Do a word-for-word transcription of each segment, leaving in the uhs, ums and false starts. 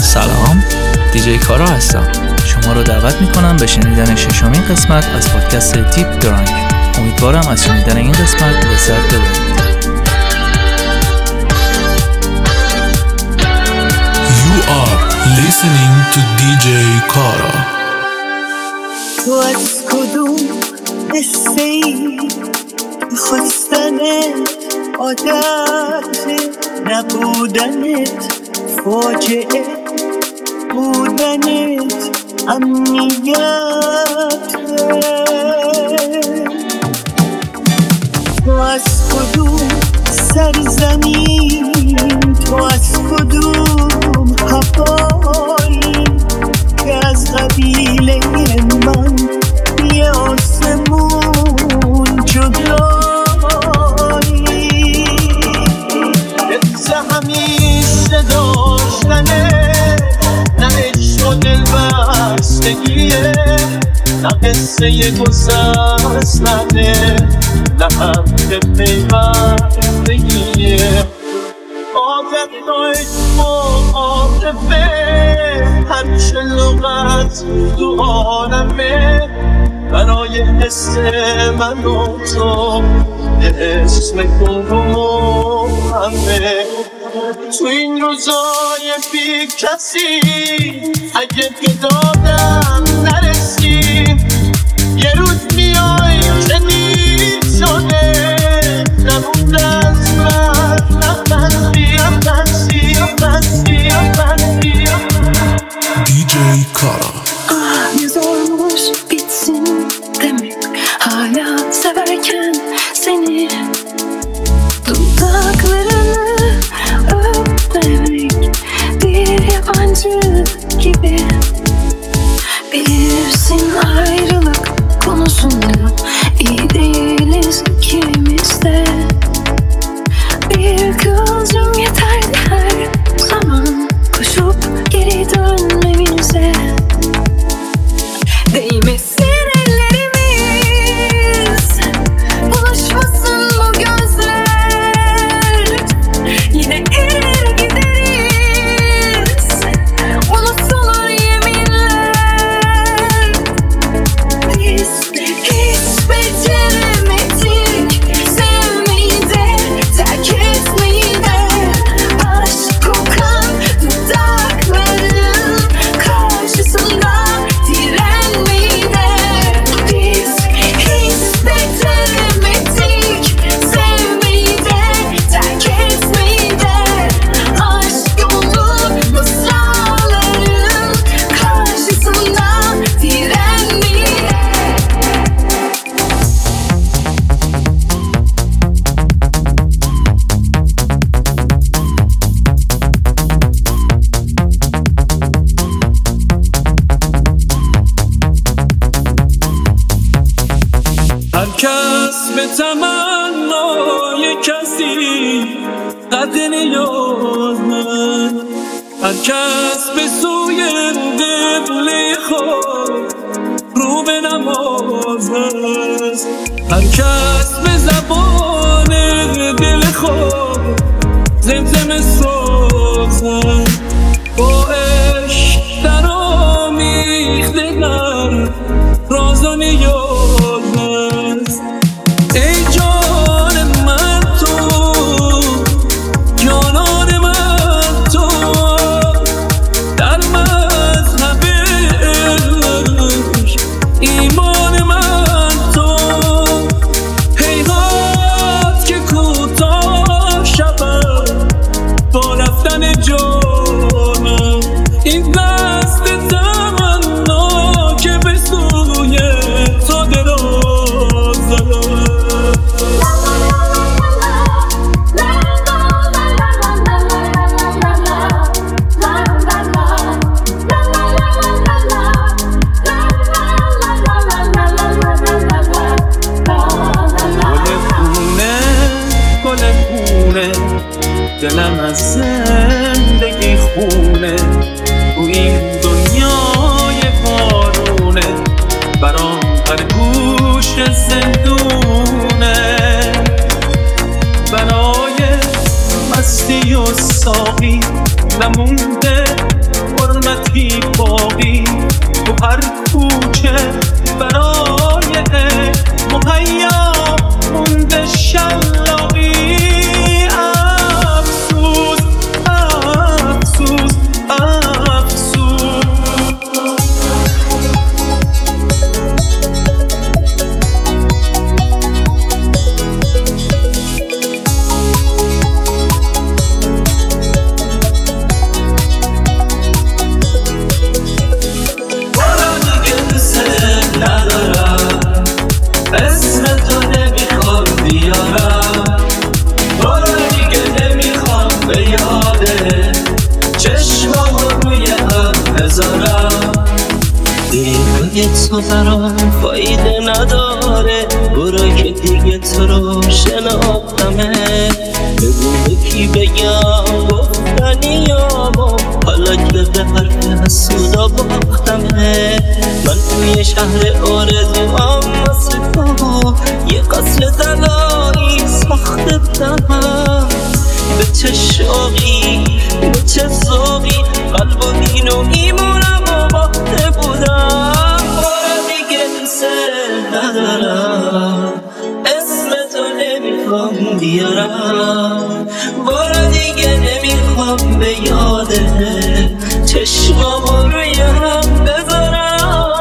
سلام، دیجی کارا هستم. شما رو دعوت میکنم به شنیدن ششمین قسمت از پادکست دیپ درانک. امیدوارم از شنیدن این قسمت لذت ببرید. You are listening to دی جی کارا. تو از کدوم قصه ای خواستنت عادت نبودنت فاجعه بودنت امنیت. تو از کدوم سرزمین، تو از کدوم هوایی که از قبیله من یه آسمون جدایی. حفظ همیشه داشتنه، نه عشق و دل بستگیه، نه قصه گذشتنه، نه هم به پیوندگیه. عاطفه و عاطفه هرچه لغت تو عالمه، برای حس من و تو اسم همه. تو این روزای بی کسی اگه به دادم نرسی، یه روز میای که نیست شده نمونده از من نفسی نفسی نفسی نفسی. دی جی کارا. Ah ne zormuş bitsin demek, hala severken seni, dudaklarını öpmemek bir yabancı gibi. Bilirsin ayrılık konusunda iyi değiliz ikimiz de. Bir kıvılcım yeterdi her zaman koşup geri dönmemize. Değmesin ellerimiz, buluşmasın bu gözler. Yine erir gideriz, unutulur yeminler. Biz hiç beceremedik sevmeyi de terk etmeyi de. Aşk kokan dudakların karşısında direnmeyi de. Biz hiç beceremedik sevmeyi de terk etmeyi de. Aşk yolu mısraların karşısında direnmeyi de. هر کس به تمنای کسی قد نیازمند، هر کس به سوی قبله خود رو به نماز است، هر کس به زبان دل خود زمزمه سازد. با عشق در آمیخته در راز و نیاز است. ای جان من تو، جانان من تو، در مذهب عشق ایمان من تو. هیهات که کوتاه شود با رفتن جانم، این دست تمنا که به سوی تو دراز دارم. گل خونه دلم از زندگی خونه، تو این دنیای بارونه برام هر گوش زندونه. برای مستی و ساقی نمونده پر صبحی باقی تو هر کوچه برای مهیا مونده شلاقی. افسوس افسوس افسوس تو برام فایده نداره، برو که دیگه تو رو شناختمه. بگو به کی بگم گفتنیامو، حالا که به حرف حسودا باختمه. من توی شهر آرزوام واسه تو یه قصر طلایی ساخته بودم. به چه شوقی به چه ذوقی قلب و دین و ایمونم و باخته بودم. ندارم اسم تو نمیخوام بیارم، بار دیگه نمیخوام به یاده چشمامو روی هم بذارم.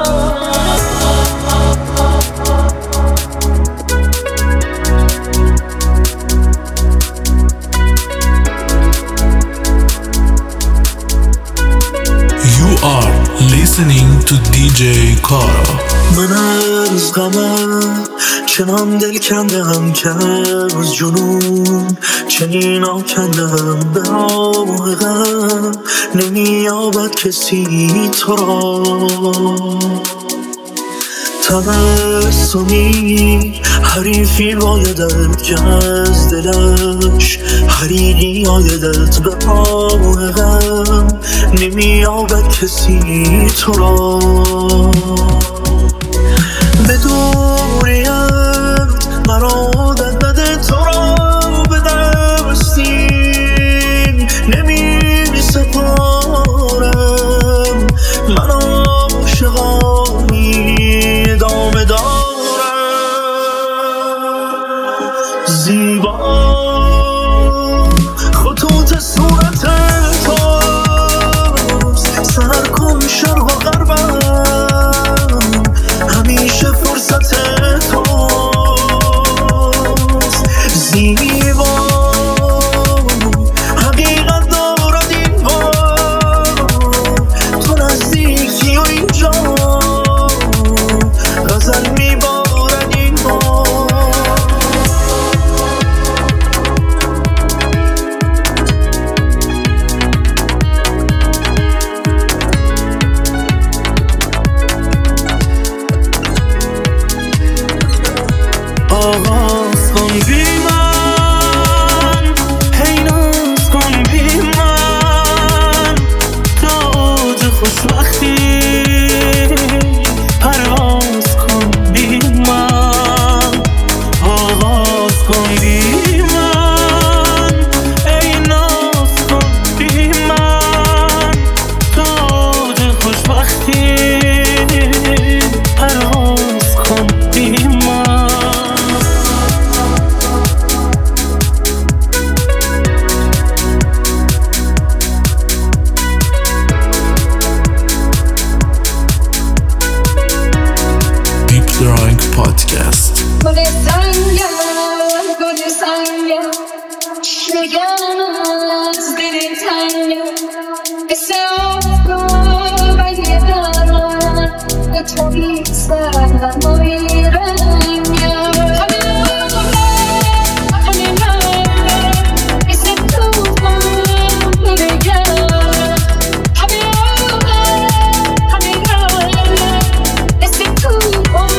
You are listening to دی جی Kara. من از غمم چنان دل کندم که از جنون چنین آکندم. به راه غم نمیابد کسی تو را. تبسمی حریفی بایدت که از دلش حریری آیدت. به راه غم نمیابد کسی تو را. به دوریت مرا عادت نده، تو را به دستین نمی سپارم. من عاشقانی ادامه دارم. زیبا خطوط صورت توست، سر کن شرق و غربم، همیشه فرصت توست. زیبا حقیقت دارد این بار، تو نزدیکی و اینجا غزل میبارد این بار. آغاز کن بی من، هی ناز کن بی من، تا اوج خوشبختی پرواز کن بی من. آغاز کن بی من، هی ناز کن بی من، تا اوج خوشبختی پرواز کن بی من. Drunk Podcast. گل سنگم گل سنگم نگم از دل تنگم، قصه آفتاب اگه دارم به تو بیستم و بیرنگم. همه من قصه توفان بگم، همه من همه من قصه توفان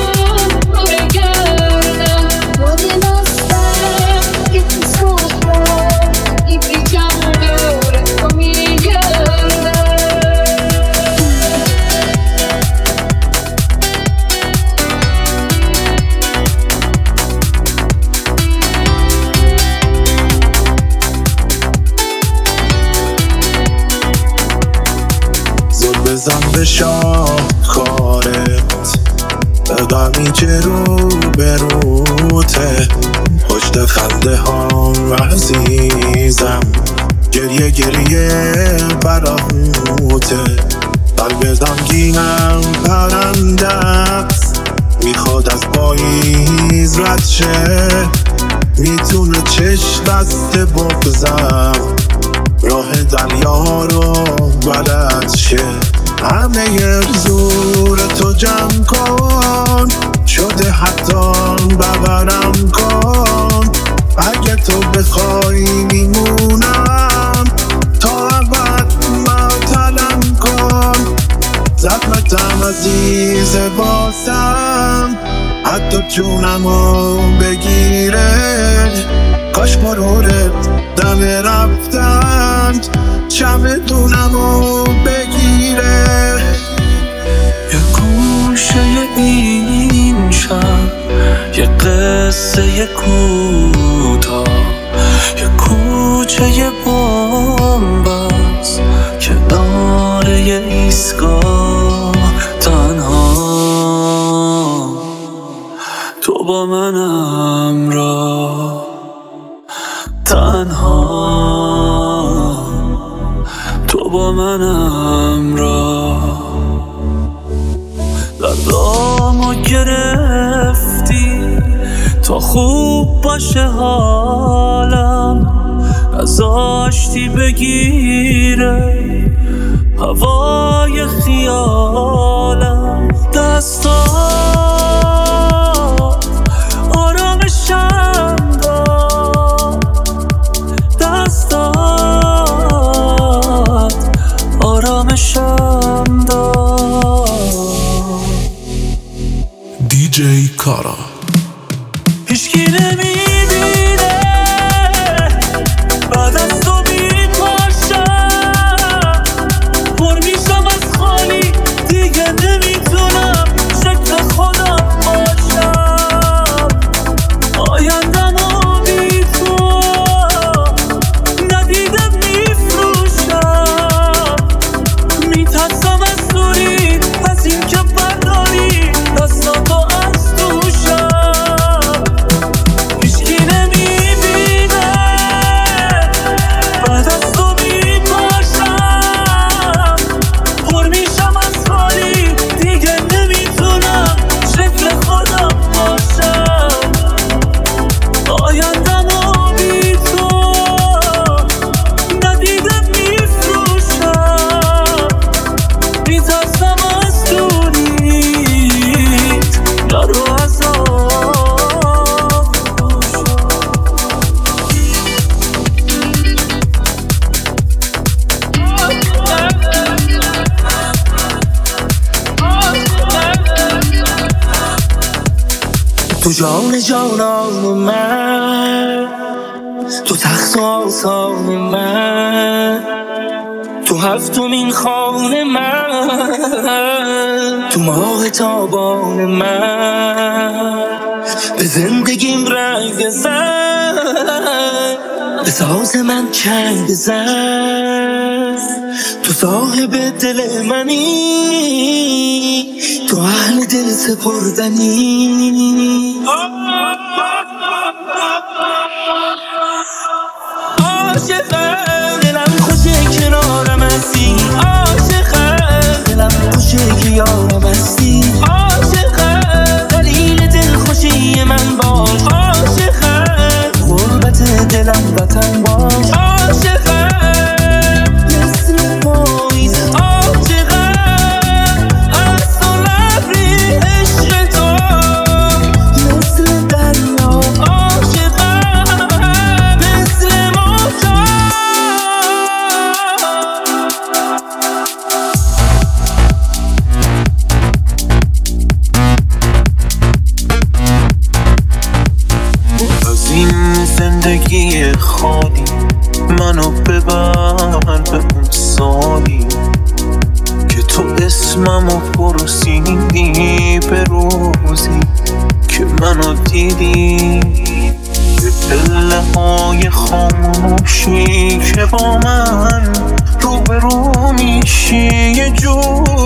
بزن به شاهکارت غمی که رو به روته پشت خنده ها عزیزم گریه گریه براهوته قلب غمگینم پرنده است میخواد از پاییز رد شه میتونه چشم دست بگذم راه دریا رو بلد شه همه زور تو جمع کن شده حتی ببرم کن اگه تو بخوای میمونم تا ابد معطلم کن زحمتم عزیز باسم حتی جونمو بگیره کاش مرورت دم رفتن چمدونمو بگیره یه گوشه این شب یه قصه کوتاه یه کوچه یه بومبست کنار یه ایستگاه تنها تو با من همراه تنها تو با من همراه دردامو گرفتی تا خوب باشه حالم نذاشتی بگیره هوای خیالم دستات آرامشم داد دستات آرامشم داد دی جی کارا هیچکی نمیبینه بعد از تو میپاشم پر میشم از خالی دیگه نمیتونم شکل خودم باشم آیندمو بی تو ندیدم میفروشم میترسم از دوری از این که برداری دستاتو از دوشم هیچکی نمیبینه بعد از تو میپاشم پر میشم از خالی دیگه نمیتونم شکل خودم باشم آیندمو بی تو ندیدم میفروشم میترسم از دوریت یارو عذاب تو جان جانان من تو تخت و آسان من تو هفتمین خانه من تو ماه تابان من به زندگیم رنگ بزن به ساز من چنگ بزن تو صاحب دل منی تو اهل دل سپردنی عاشقم دلم خوشه کنارم هستی عاشقم دلم خوشه که یارم هستی عاشقم دلیل دل خوشی من باش عاشقم غربت دلم وطن باش عاشقم مثل پاییز عاشقم از تو لبری عشق تو مثل دریا عاشقم مثل موجا از این زندگی خالی منو ببر به اون سالی که تو اسممو پرسیدی به روزی که منو دیدی به پله های خاموشی که با من رو به رو میشی یه جور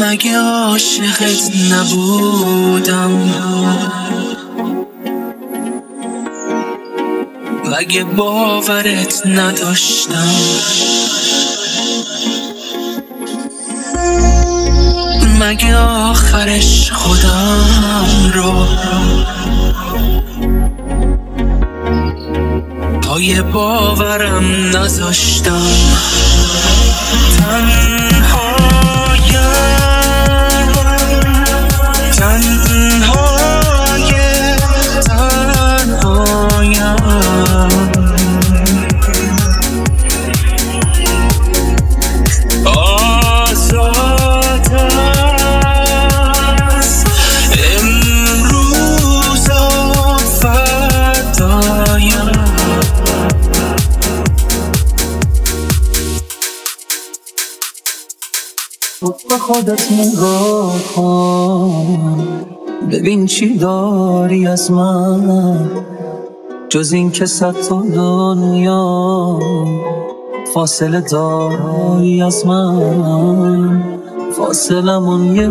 مگه عاشقت نبودم؟ مگه باورت نداشتم؟ مگه آخرش خودم رو پای باورم نذاشتم؟ تنهایم تنهایم تنهایم آزاد است امروز و فردایم. به خودت نگاه کن، ببین چی داری از من جز این که صد تا دنیا فاصله داری از من. فاصلمون یه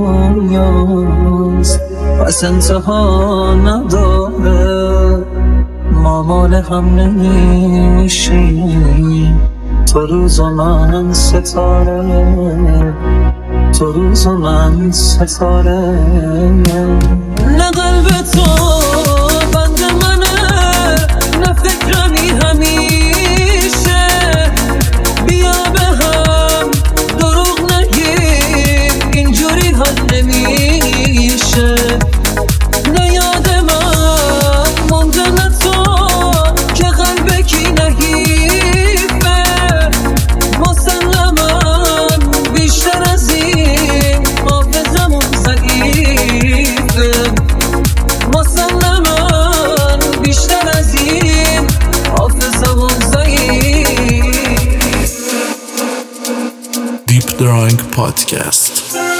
دنیاست پس انتها نداره، ما مال هم نمیشیم. تو روز و من ستاره، تو روز و من ستاره. نه قلب تو بند منه، نه فکرمی همیشه. بیا به هم دروغ نگیم، اینجوری حال نمیشه. نه یاد من مونده نه تو که قلب کی نگیفه. مسلماً بیشتر از این حافظمون ضعیفه. مسلماً بیشتر از این حافظمون ضعیف. Deep Drunk Podcast.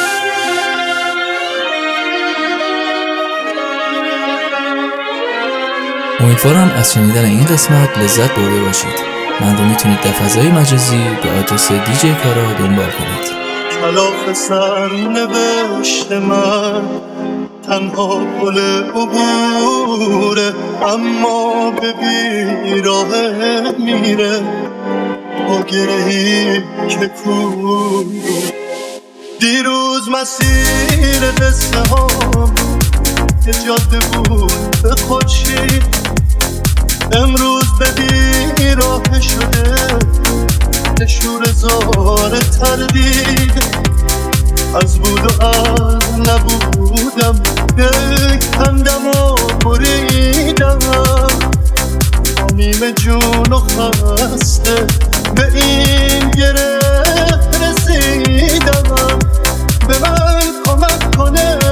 امیدوارم از شنیدن این قسمت لذت برده باشید. من رو میتونید در فضای مجازی به آدرس دیجی کارا دنبال کنید. کلاف سر نوشت من تنها پل عبوره، اما به بیراهه میره با گرهی که کور. دیروز مسیر قصه هم یه جاده بود به خودشی، امروز به بیراه شده نشور زار تردید. از بود و از نبودم یک کندم و بریدم، نیمه جون و خسته به این گره رسیدم. به من کمک کنه